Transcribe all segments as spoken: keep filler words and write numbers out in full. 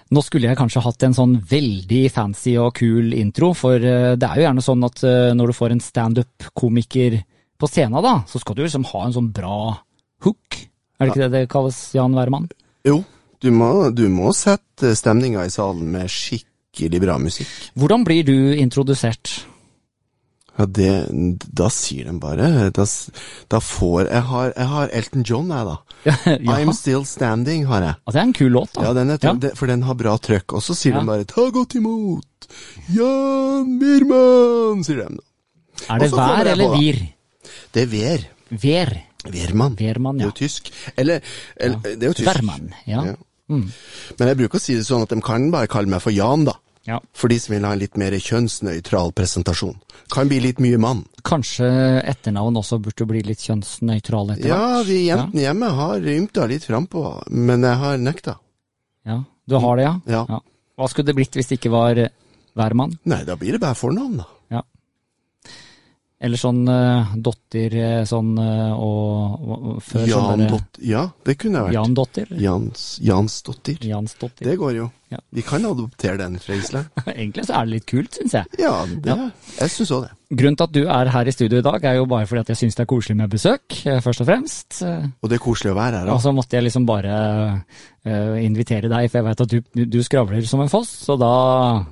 Nå skulle jeg kanskje hatt en sånn veldig fancy og kul intro, for det er jo gjerne sånn at når du får en stand-up-komiker på scenen da, så skal du liksom ha en sånn bra hook. Er det ikke det det kalles, Jan Wermann? Jo, du må, du må sette stemninga i salen med skikkelig bra musikk. Hvordan blir du introdusert? Ja, det, da sier de bare, da, da får, jeg har, jeg har Elton John jeg da. Ja. I'm Still Standing har jeg. Ja, det er en kul låt da. Ja, den er, Ja. det- for den har bra trøkk. Og så sier Ja. de bare, ta godt imot, Jan Myrman, sier de da. Er det Og så kommer vær jeg eller på, da. vir? Det er Ver. Ver. Vermann. Vermann, Det ja. er jo tysk. Eller, eller det er jo tysk. Vermann, ja. Ja. Mm. Men jeg bruker å si det sånn at de kan bare kalle meg for Jan da. Ja. For de som vil ha en litt mer kjønnsnøytral presentasjon. Kan bli litt mye mann. Kanskje etternavn også burde bli litt kjønnsnøytrale etter Ja, hvert. vi jentene hjemme har rymta litt frampå, men jeg har nekta. Ja, du har det, ja? Ja. Hva skulle det blitt hvis det ikke var Vermann? Nei, da blir det bare fornavn da. Ja. Eller sånn uh, dotter, eh, sånn uh, og, og, og før Jan sånn der, Dott, ja, det kunne jeg vært. Jan dotter? Jans, Jansdottir. Jans dotter. Det går jo. Ja. Vi kan adoptere den fra Island. Egentlig så er det litt kult, synes jeg. Ja, det, Ja. jeg synes også det. Grunnen til at du er her i studio i dag er jo bare fordi at jeg synes det er koselig med besøk, eh, først og fremst. Eh, Og det er koselig å være her Og da. så måtte jeg liksom bare eh, invitere deg, for jeg vet at du, du, du skravler som en foss, så da...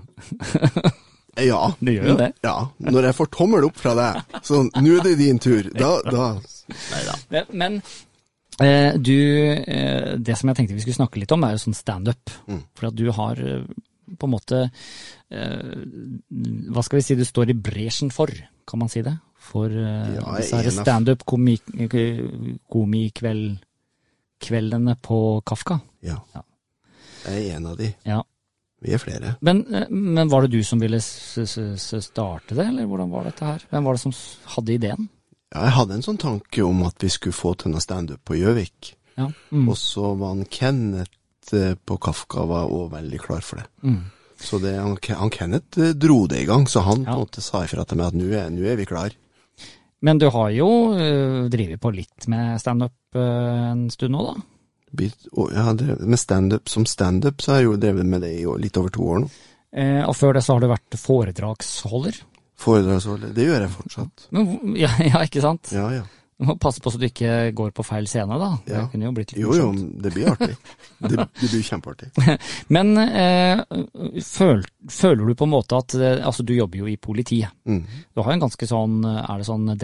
Ja. Det gjør jo det. Ja, når jeg får tommel opp fra deg, så nå er det din tur. Da, da, neida. Men, men eh, du, eh, det som jeg tenkte vi skulle snakke litt om er jo sånn stand-up. Mm. For at du har eh, på en måte, eh, hva skal vi si, du står i bresjen for, kan man si det? For eh, Ja, disse her en av- stand-up komik- komikveld, kveldene på Kafka. Ja. Ja. Jeg er en av de. Ja. Vi er flere. Men, eh, men var det du som ville s s s starte det, eller hvordan var dette her? Hvem var det som s- hadde ideen? Ja, jeg hadde en sånn tanke om at vi skulle få til noe stand-up på Gjøvik. Ja. Mm. Og så var han Kenneth eh, på Kafka var også veldig klar for det. Mm. Så det, han, han Kenneth eh, dro det i gang, så han Ja. på en måte sa ifra til meg at nå er, nå er vi klar. Men du har jo uh, drivet på litt med stand-up uh, en stund nå, da? Bit, og jeg har drevet med stand-up. Som stand-up så har jeg jo drevet med det i år- litt over to år nå. Eh, og før det så har du vært foredragsholder. Foredragsholdet, det gjør jeg fortsatt. Men, hvor- ja, ja, ikke sant? Ja, ja. Du må passe på så du ikke går på feil scene, da. Ja. Det kunne jo blitt litt Jo, jo, morsomt. det blir artig. Det, det blir kjempeartig. Men eh, føl, føler du på en måte at eh, altså du jobber jo i politiet. Mm. Du har jo en ganske sånn, er det sånn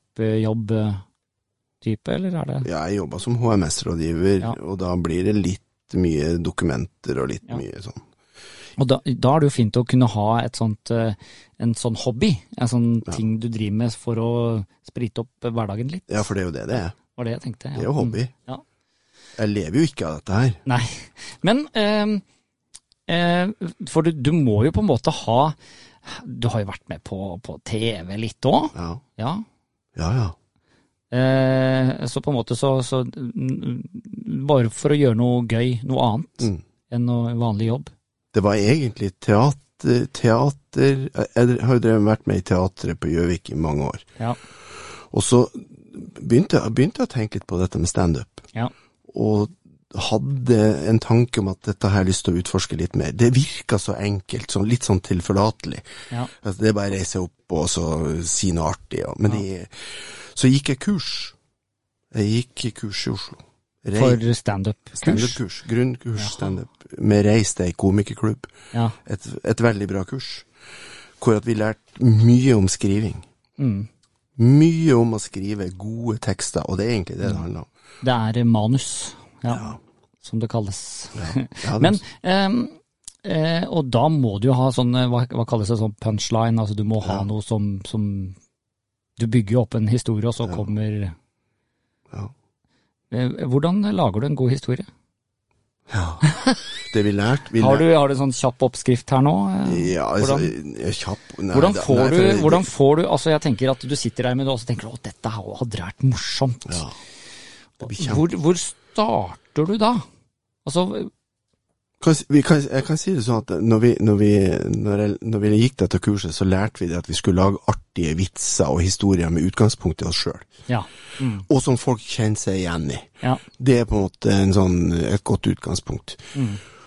desktop-jobb-type, eller er det? Ja, jeg jobbet som H M S-rådgiver, Ja. og da blir det litt mye dokumenter og litt Ja. mye sånn. Og da, da er det jo fint å kunne ha et sånt, eh, en sånn hobby, en sånn Ja. ting du driver med for å sprite opp hverdagen litt. Ja, for det er jo det det er. Var det jeg tenkte. Ja. Det er jo hobby. Mm, Ja. Jeg lever jo ikke av dette her. Nei, men eh, eh, for du, du må jo på en måte ha, du har jo vært med på, på T V litt også, Ja, ja. ja, ja. Eh, så på en måte så, så mm, bare for å gjøre noe gøy, noe annet Mm. enn noe vanlig jobb. Det var egentlig teater, teater, jeg har jo drevet vært med i teatret på Gjøvik i mange år. Ja, Og så begynte jeg, begynte jeg å tenke litt på dette med stand-up. ja, Og hadde en tanke om at dette har jeg lyst til å utforske litt mer. Det virka så enkelt, så litt sånn tilforlatelig. ja, Altså, det er bare å reise opp og så si noe artig. Ja. Men det, så gikk jeg kurs. Jeg gikk kurs i Oslo. Rei- for stand-up-kurs. Stand-up-kurs. Grunnkurs Jaha. stand-up. Med Reis deg komikerklubb. Ja, Et, et veldig bra kurs. Hvor at vi lærte mye om skriving. mm. Mye om å skrive gode tekster, og det er egentlig det det handler om. Det er manus, ja, Ja. som det kalles. Ja. Ja, det- Men, ehm, eh, og da må du jo ha sånn, eh, hva, hva kalles det, sånn punchline, altså du må ha Ja. noe som, som, du bygger jo opp en historie, og så Ja. kommer, ja. eh, hvordan lager du en god historie? ja. Det vi lærte... Vi Har lærte du, har du sånn kjapp oppskrift her nå? Eh, ja, altså, hvordan- jeg er kjapp. Nei, Hvordan da- får nei, du, for det- hvordan får du, altså jeg tenker at du sitter der med det, og så tenker du, å, dette her hadde vært morsomt. Ja, det blir kjempe... Hvor, hvor starter du da? Altså, Kan, vi kan, jeg kan si det sånn at når vi, når vi, når jeg, når vi gikk dette kurset, så lærte vi det at vi skulle lage artige vitser og historier med utgangspunkt i oss selv. ja. Mm. Og som folk kjenner seg igjen i. Ja. Det er på en måte en sånn, et godt utgangspunkt. Mm.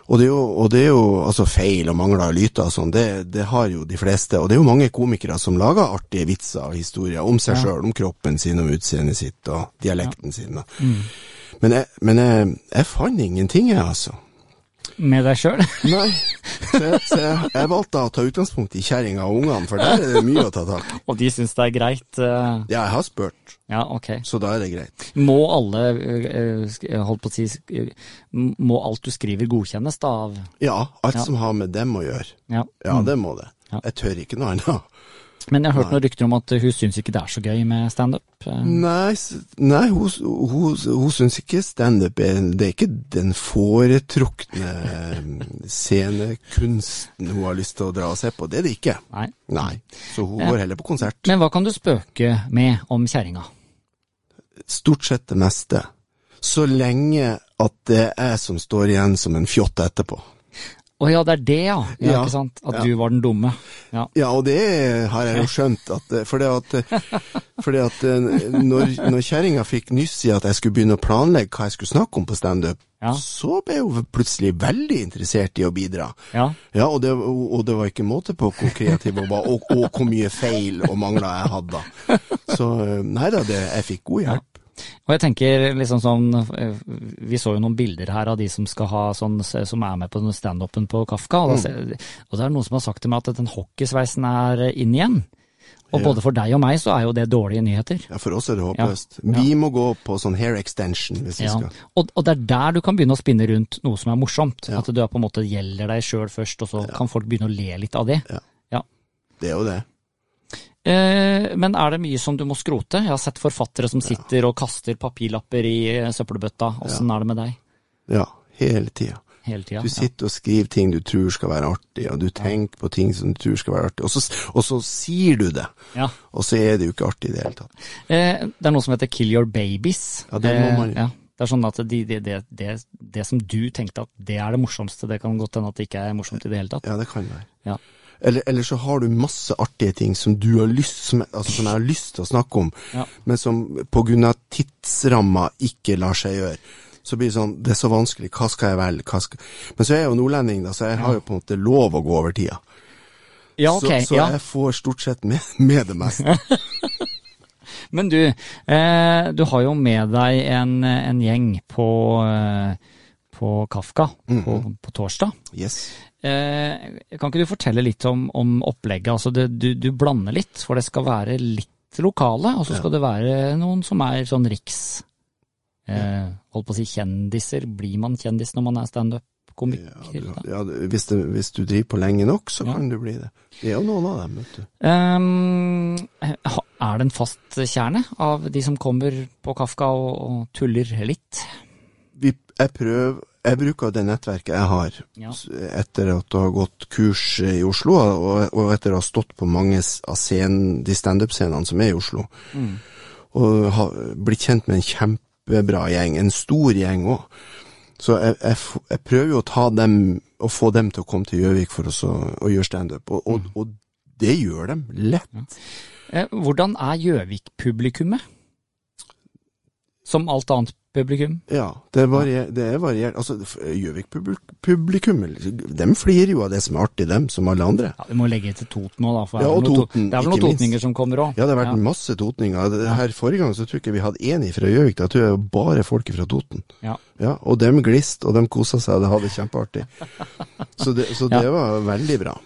Og det er jo, og det er jo altså feil og mangler lyter og sånn, det, det har jo de fleste. Og det er jo mange komikere som lager artige vitser og historier om seg ja. selv, om kroppen sin, om utseendet sitt og dialekten ja. sin. Mm. Men, jeg, men jeg, jeg fant ingenting, jeg altså. Med deg selv? Nei, så, jeg, så jeg, jeg valgte å ta utgangspunkt i kjæringa og ungene, for der er det mye å ta tak i. Og de synes det er greit? Uh... Ja, jeg har spurt. Ja, ok. Så da er det greit. Må alle, uh, holdt på å si, uh, må alt du skriver godkjennes da av? Ja, alt ja. som har med dem å gjøre. Ja, ja mm. det må det. Ja. Jeg tør ikke noe annet. Men jeg har hørt noen rykter om at hun synes ikke det er så gøy med stand-up. Nei, nei hun, hun, hun synes ikke stand-up er, det er ikke den foretrukne scenekunsten hun har lyst til å dra og se på. Det er det ikke. Nei. Nei. Så hun går heller på konsert. Men hva kan du spøke med om kjæringa? Stort sett det meste. Så lenge at det er jeg som står igjen som en fjott etterpå. Å ja, det er det, ja. ja, ja ikke sant? At ja. du var den dumme. Ja, ja og det har jeg jo skjønt. At, for det at, for det at når, når kjæringa fikk nyss i at jeg skulle begynne å planlegge hva jeg skulle snakke om på stand-up, ja. så ble hun plutselig veldig interessert i å bidra. Ja. Ja, og det, og det var ikke måte på hvor kreativ hun var, og, og hvor mye feil og mangler jeg hadde. Så nei da, det, jeg fikk god hjelp. Og jeg tenker liksom sånn, vi så jo noen bilder her av de som skal ha sånn, som er med på stand-upen på Kafka, og, mm. da, og det er noen som har sagt til meg at den hockeysveisen er inn igjen. Og ja. både for deg og meg så er jo det dårlige nyheter. Ja, for oss er det håpløst. Ja. Vi ja. må gå på sånn hair extension hvis vi ja. skal. Og, og det er der du kan begynne å spinne rundt noe som er morsomt. Ja. At du er på en måte gjelder deg selv først, og så ja. kan folk begynne å le litt av det. Ja. ja. Det er jo det. Eh, men er det mye som du må skrote? Jeg har sett forfattere som sitter ja. og kaster papirlapper i søppelbøtta. Hvordan ja. er det med deg? Ja, hele tiden. Hele tiden, du sitter ja. og skriver ting du tror skal være artig, og du tenker på ting som du tror skal være artig, og så, og så sier du det. Ja. Og så er det jo ikke artig i det hele tatt. Eh, det er noe som heter Kill Your Babies. Ja, det må man jo. Eh, ja. Det er sånn at de, de, de, de, det som du tenkte at det er det morsomste, det kan godt hende at det ikke er morsomt i det hele tatt. Ja, det kan være. Ja. Eller, eller så har du masse artige ting som du har lyst, som, altså som jeg har lyst til å snakke om, ja. men som på grunn av tidsramma ikke lar seg gjøre. Så blir det sånn, det er så vanskelig, hva skal jeg velge, hva skal... Men så er jeg jo nordlending da, så jeg har jo på en måte lov å gå over tida. Ja, ok. Så, så ja. jeg får stort sett med, med det meste. Men du, eh, du har jo med deg en, en gjeng på, eh, på Kafka mm-hmm. på, på torsdag. Yes. Eh, kan ikke du fortelle litt om, om opplegget? Altså det, du, du blander litt, for det skal være litt lokale, og så skal ja. det være noen som er sånn riks, eh, holdt på å si kjendiser. Blir man kjendis når man er stand-up-komiker? Ja, du, ja hvis, det, hvis du driver på lenge nok, så ja. kan du bli det. Det er jo noen av dem, vet du. Um, er det en fast kjerne av de som kommer på Kafka og, og tuller litt? Vi, jeg prøver Jeg bruker det nettverket jeg har ja. etter at du har gått kurs i Oslo, og, og etter å ha stått på mange av scenen, de stand-up-scenene som er i Oslo, mm. og har blitt kjent med en kjempebra gjeng, en stor gjeng også. Så jeg, jeg, jeg prøver jo å ta dem, og få dem til å komme til Gjøvik for oss å, å gjøre stand-up, og, og, mm. og det gjør dem lett. Ja. Hvordan er Gjøvik-publikummet? Som alt annet publikum? Ja, det er variert. Det er variert. Altså, Gjøvik-publikum, de flirer jo av det som er artig, dem, som alle andre. Ja, vi må legge til Toten nå, da. For ja, og Toten, det er vel noen totninger som kommer også. Ja, det har vært ja. masse totninger. Her forrige gang så tror jeg ikke vi hadde en fra Gjøvik, da tror jeg bare folk fra Toten. Ja. Ja, og dem glist, og dem koset seg, og det hadde kjempeartig. Så det, så det ja. var veldig bra.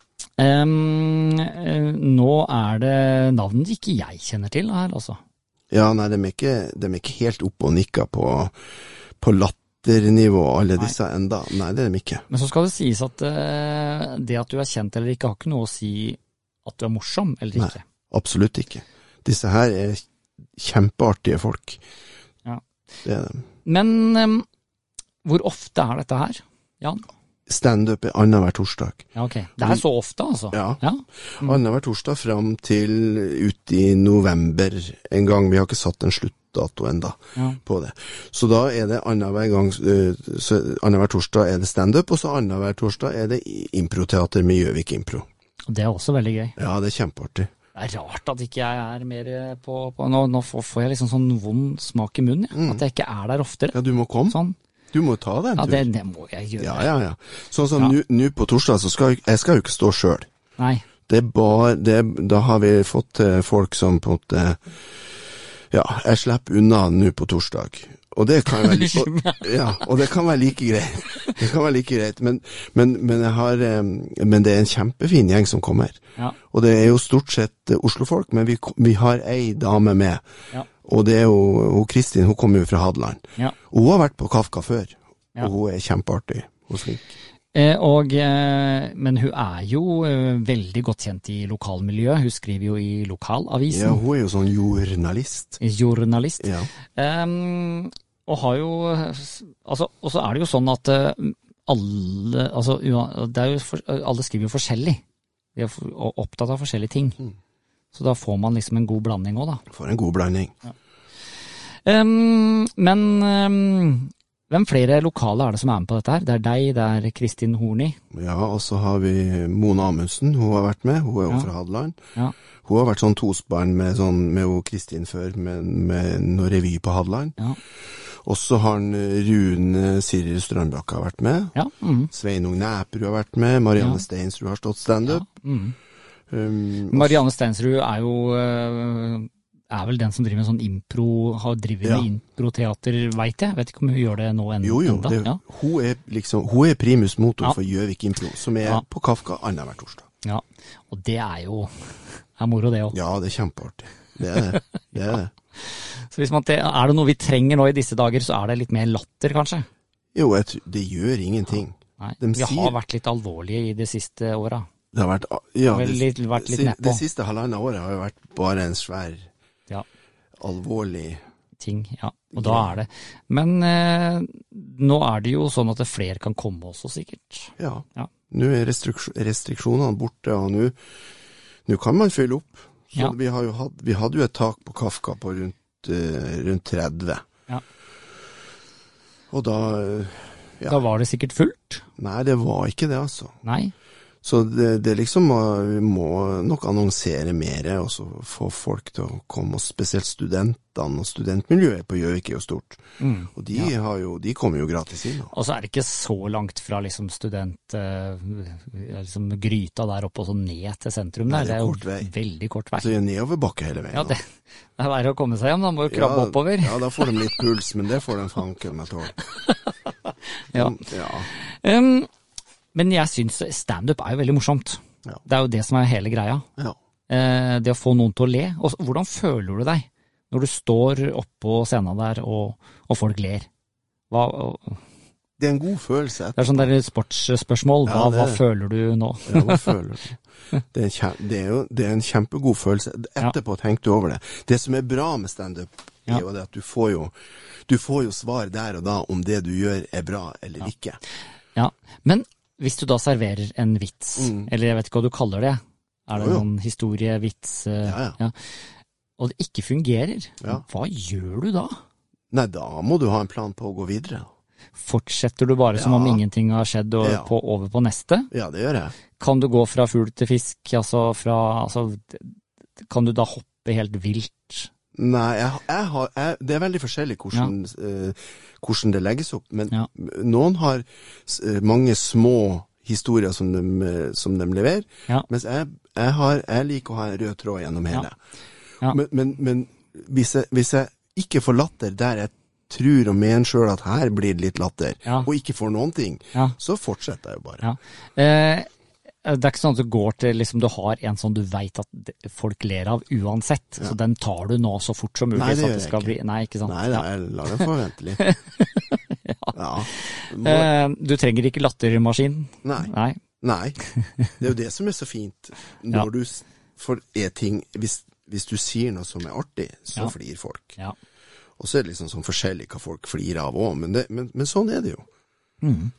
Um, nå er det navnet ikke jeg kjenner til her, altså. Ja, nei, de er ikke, de er ikke helt oppe og nikker på, på latternivå, alle nei. disse enda. Nei, det er de ikke. Men så skal det sies at uh, det at du er kjent eller ikke har ikke noe å si at du er morsom eller ikke. Nei, absolutt ikke. Disse her er kjempeartige folk. Ja. Det er dem. Men um, hvor ofte er dette her, Jan? Stand-up er annenhver torsdag. Ja, ok. Det er så ofte, altså? Ja. ja. Mm. Annenhver torsdag frem til ut i november en gang. Vi har ikke satt en sluttdato enda ja. på det. Så da er det annenhver gang, så annenhver torsdag er det stand-up, og så annenhver torsdag er det improteater med Gjøvik Impro. Det er også veldig gøy. Ja, det er kjempeartig. Det er rart at ikke jeg er mer på, på nå, nå får jeg liksom sånn vond smak i munnen, ja. mm. at jeg ikke er der oftere. Ja, du må komme. Sånn. Du må ta deg en Ja, tur. det, det må jeg gjøre. Ja, ja, ja. Sånn som Ja. nu- nå på torsdag, så skal jeg, jeg skal jo ikke stå selv. Nei. Det er bare, det, da har vi fått eh, folk som på en måte, ja, jeg slipper unna nå på torsdag. Og det kan være, og, ja, og det kan være like greit. Det kan være like greit, men, men, men jeg har, eh, men det er en kjempefin gjeng som kommer. Ja. Og det er jo stort sett eh, Oslo-folk, men vi, vi har ei dame med. Ja. Og det er jo, hun Kristin, hun kommer jo fra Hadeland. Ja. Og hun har vært på Kafka før, Ja. og hun er kjempeartig og flink. Eh, og, eh, men hun er jo eh, veldig godt kjent i lokalmiljøet. Hun skriver jo i lokalavisen. Ja, hun er jo sånn journalist. Journalist. Ja. Um, og har jo altså, og så er det jo sånn at uh, alle altså, det er jo for, alle skriver jo forskjellig. De er for, opptatt av forskjellige ting. Mm. Så da får man liksom en god blanding også, da. For en god blanding. Ja. Um, men um, hvem flere lokale er det som er med på dette her? Det er deg, det er Kristin Horni. Ja, og så har vi Mona Amundsen, hun har vært med, hun er jo Ja. fra Hadeland. Ja. Hun har vært sånn tospann med, sånn, med hun Kristin før, med, med noe revy på Hadeland. Ja. Og så har han Rune Siri Strandbakka vært med. Ja. Mm. Sveinung Næperud har vært med. Marianne Ja. Steinsrud har stått stand-up. Ja. Mm. Um, Marianne Steinsrud er jo øh, er vel den som driver med sånn impro, har drivet Ja. med improteater, vet jeg. Vet ikke om hun gjør det nå en, jo, jo, enda. det, Ja. hun, er liksom, hun er primus motor Ja. for Gjøvik Impro, som er Ja. på Kafka annenhver torsdag. Ja, og det er jo er moro det også. Ja, det er kjempeartig. Det er det. Det er det. Så hvis man, te- er det noe vi trenger nå i disse dager, så er det litt mer latter, kanskje? Jo, jeg, tror- det gjør ingenting. Nei, De vi sier- har vært litt alvorlige i de siste åra. Det har vært, ja, Vel, det, litt- vært litt si- nedpå. det siste halvannet året har jo vært bare en svær, Ja. alvorlig Ting, ja. Og da er det. Men eh, nå er det jo sånn at det flere kan komme også, sikkert. Ja. Ja. Nå er restriksjon, restriksjonene borte, og nå, nå kan man fylle opp. Så Ja. vi, har jo hatt, vi hadde jo et tak på Kafka på rundt, eh, rundt tretti. Ja. Og da eh, ja. Da var det sikkert fullt. Nei, det var ikke det, altså. Nei. Så det, det liksom må- vi må nok annonsere mer, og så få folk til å komme, og spesielt studentene, og studentmiljøet på Gjøvik er jo stort. Mm. Og de, har jo, de kommer jo gratis inn. Da. Og så er det ikke så langt fra liksom student, eh, liksom gryta der oppe og så ned til sentrum der. Nei, det er jo kort vei. veldig kort vei. Så det er nedoverbakke hele veien. Ja, da. det, det er verre å komme seg hjem, da må du krabbe ja, oppover. Ja, da får de litt puls, men det får de fanken meg tål. Ja. ja. Um, men jeg syns standup er jo veldig morsomt. Ja. Det er jo det som er hele greia. ja. Eh, det å få noen til å le. Og hvordan føler du deg når du står oppå scenen der og, og folk ler? Hva, Det er en god følelse. det er sånn der sportsspørsmål. Hva, Ja, det er hva det. føler du nå? Ja, hva føler du? Det er, en kjem, det er jo det er en kjempegod følelse. Etterpå tenkte du over det. Det som er bra med stand-up, er Ja. jo det at du får jo, du får jo svar der og da om det du gjør er bra eller Ja. ikke. Ja, men hvis du da serverer en vits, Mm. eller jeg vet ikke hva du kaller det, er det Jo, jo. noen historie, vits, eh, Ja, ja. og det ikke fungerer, Ja. hva gjør du da? Nei, da må du ha en plan på å gå videre. Fortsetter du bare som Ja. om ingenting har skjedd og Ja. på, over på neste? Ja, det gjør jeg. Kan du gå fra fugl til fisk, altså fra, altså, kan du da hoppe helt vilt? Nei, jeg, jeg har, jeg, det er veldig forskjellig hvordan, eh, hvordan det legges opp, men Ja. noen har s- eh, mange små historier som de, eh, som de leverer, Ja. mens jeg, jeg, har, jeg liker å ha en rød tråd gjennom hele. Ja. Men, men, men hvis, jeg, hvis jeg ikke får latter der jeg tror og mener selv at her blir det litt latter, Ja. og ikke får noen ting, Ja. så fortsetter jeg jo bare. Ja. Eh, det er ikke sånn at du går til, liksom, du har en sånn du vet at det- folk ler av uansett, så den tar du nå så fort som mulig. Nei, det så at gjør det jeg skal ikke. bli, nei, ikke sant? Nei, Ja. nei, jeg lar det få vente litt. ja. Må, Eh, du trenger ikke lattermaskin. nei. Nei. Nei, det er jo det som er så fint. Når Ja. du s- for er ting, hvis, hvis du sier noe som er artig, så Ja. flir folk. Ja. Og så er det liksom sånn forskjellig hva folk flirer av også, men, det, men, men sånn er det jo. Mm.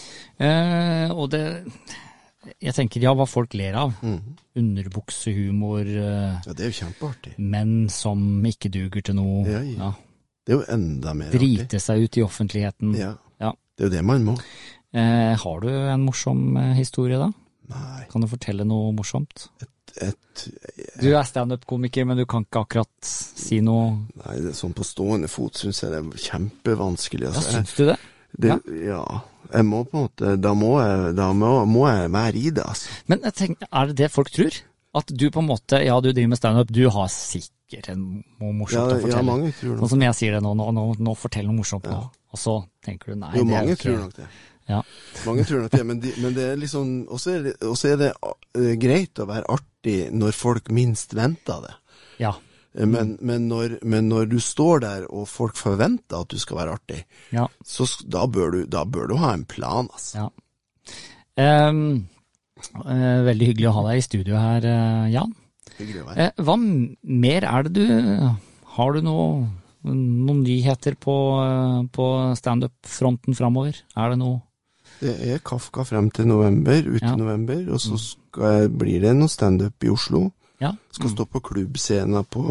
Eh, og det, jeg tenker ja, hva folk ler av. Mm. Underbuksehumor, eh, Ja, det er jo kjempeartig. menn som ikke duger til noe. Ja, ja. Ja. Det er jo enda mer artig. Drite seg ut i offentligheten. Ja, Ja. det er jo det man må. Eh, har du en morsom eh, historie da? Nei, Kan du fortelle noe morsomt? et, Du er stand-up-komiker, men du kan ikke akkurat si noe. nei, det er sånn på stående fot synes jeg det er kjempevanskelig. Ja, Altså. Jeg, syns du det? Det, ja. ja. Jeg må på en måte, da må jeg, da må, må jeg være i det, altså. Men jeg tenker, er det det folk tror? At du på en måte, ja, du driver med stand-up, du har sikkert noe morsomt ja, å fortelle. Ja, mange tror nok. Sånn som jeg sier det nå, nå, nå, nå fortell noe morsomt ja. nå. Og så tenker du, nei, jo, det er mange ikke... tror nok det. Ja. Mange tror nok det, men, de, men det er liksom, også er det, også er det uh, greit å være artig når folk minst venter det. Ja. Men, men, når, men når du står der og folk forventer at du skal være artig, ja. så da bør, du, da bør du ha en plan, altså. Ja. Um, uh, veldig hyggelig å ha deg i studio her, uh, Jan. Hyggelig å være. Uh, hva mer er det du, har du noe, noen nyheter på, uh, på stand-up-fronten fremover? Er det noe? Det er Kafka frem til november, ut ja. i november, og så skal, blir det noe stand-up i Oslo. Ja. Skal stå på klubbscenen på,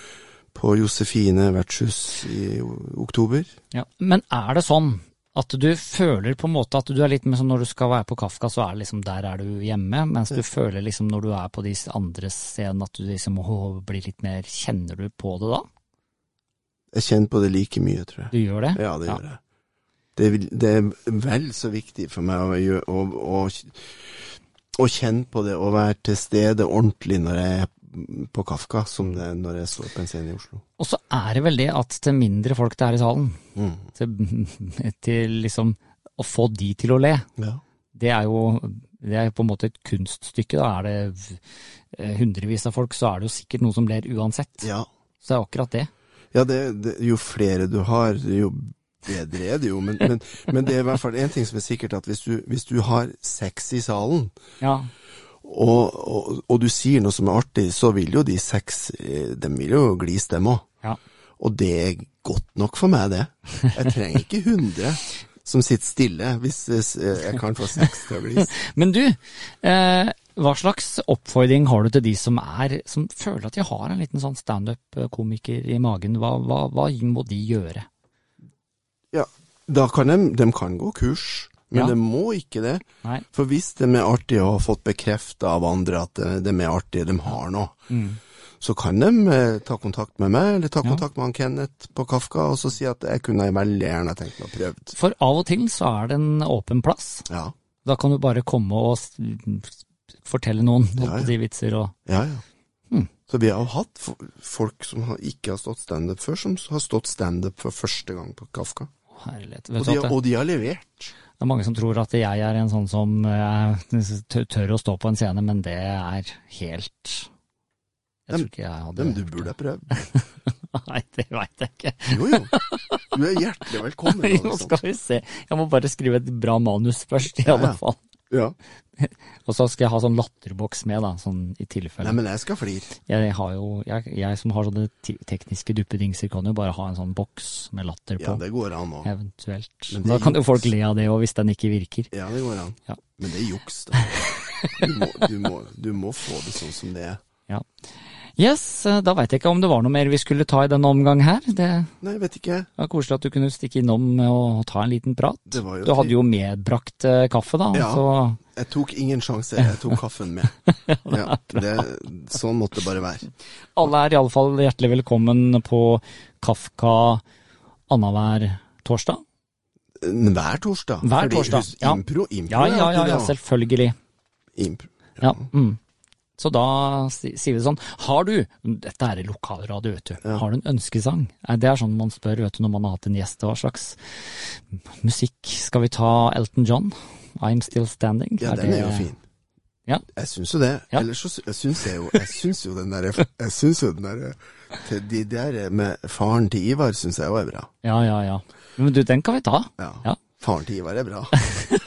på Josefine vertshus i oktober. Ja. Men er det sånn at du føler på en måte at du er litt med sånn når du skal være på Kafka, så er det liksom der er du hjemme, mens du føler liksom når du er på de andre scenene at du liksom må bli litt mer, kjenner du på det da? Jeg kjenner på det like mye, tror jeg. Du gjør det? Ja, det ja. gjør jeg. Det er, det er vel så viktig for meg å, gjøre, å, å å kjenne på det, å være til stede ordentlig når jeg er på Kafka, som det er når jeg står på en scene i Oslo. Og så er det vel det at til mindre folk det er i salen, mm. til, til liksom å få de til å le, ja. det er jo det er på en måte et kunststykke, da er det hundrevis av folk, så er det jo sikkert noen som ler uansett. Ja. Så det er akkurat det. Ja, det, det, jo flere du har, jo bedre er det jo, men, men, men det er i hvert fall en ting som er sikkert, at hvis du, hvis du har sex i salen, ja. og, og, og du sier noe som er artig, så vil jo de seks, de vil jo glise dem også. Ja. Og det er godt nok for meg, det. Jeg trenger ikke hundre som sitter stille, hvis jeg kan få seks til å glise. Men du, eh, hva slags oppfordring har du til de som er, som føler at de har en liten sånn stand-up-komiker i magen? Hva, hva, hva må de gjøre? Ja, da kan de, de kan gå kurs, men ja. de må ikke det. Nei. For hvis de er artige og har fått bekreftet av andre at de, de er artige, de har noe, mm. så kan de eh, ta kontakt med meg, eller ta ja. kontakt med han Kenneth på Kafka, og så si at jeg kunne veldig gjerne tenkt meg å prøve. For av og til så er det en åpen plass. Ja. Da kan du bare komme og fortelle noen ja, ja. de vitser og... Ja, ja. Hmm. Så vi har hatt folk som ikke har stått stand-up før, som har stått stand-up for første gang på Kafka. Herlighet. Og, de, og de har levert. Det er mange som tror at jeg er en sånn som uh, tør å stå på en scene, men det er helt... Jeg dem, tror ikke jeg hadde... Dem du burde prøve. Nei, det vet jeg ikke. Jo, jo. Du er hjertelig velkommen. Jo, skal vi se. Jeg må bare skrive et bra manus først, i ja, alle fall. Ja. Og så skal jeg ha sånn latterboks med, da, sånn i tilfelle. Nei, men jeg skal flire. Jeg har jo, jeg, jeg som har sånne tekniske duppedingser, kan jo bare ha en sånn boks med latter på. Ja, det går an også. Eventuelt. Da kan jo folk le av det også, hvis den ikke virker. Ja, det går an. Ja. Men det er juks, da. Du må, du, må, du må få det sånn som det er. Ja. Yes, da vet jeg ikke om det var noe mer vi skulle ta i denne omgang her. Det Nei, jeg vet ikke. Det var koselig at du kunne stikke innom og ta en liten prat. Det var jo du hadde jo medbrakt uh, kaffe da. Ja, så... jeg tok ingen sjanse. Jeg tok kaffen med. Ja, det, sånn måtte det bare være. Alle er i alle fall hjertelig velkommen på Kafka annenhver torsdag. Hver torsdag? Hver Fordi, torsdag, ja. Impro, impro, ja, ja, ja, ja, selvfølgelig. Impro. Ja. Ja, mm. Så da sier vi sånn, har du, dette er lokalradio, vet du, ja. Har du en ønskesang? Det er sånn man spør, vet du, når man har hatt en gjest, hva slags musikk skal vi ta? Elton John, I'm Still Standing? Ja, er den det... er jo fin. Ja. Jeg synes jo det. Ja. Ellers så jeg synes jeg jo, jeg synes jo den der, jeg synes jo den der, de der med faren til Ivar synes jeg jo er bra. Ja, ja, ja. Men du, den kan vi ta. Ja. Ja. Faren til Ivar er bra.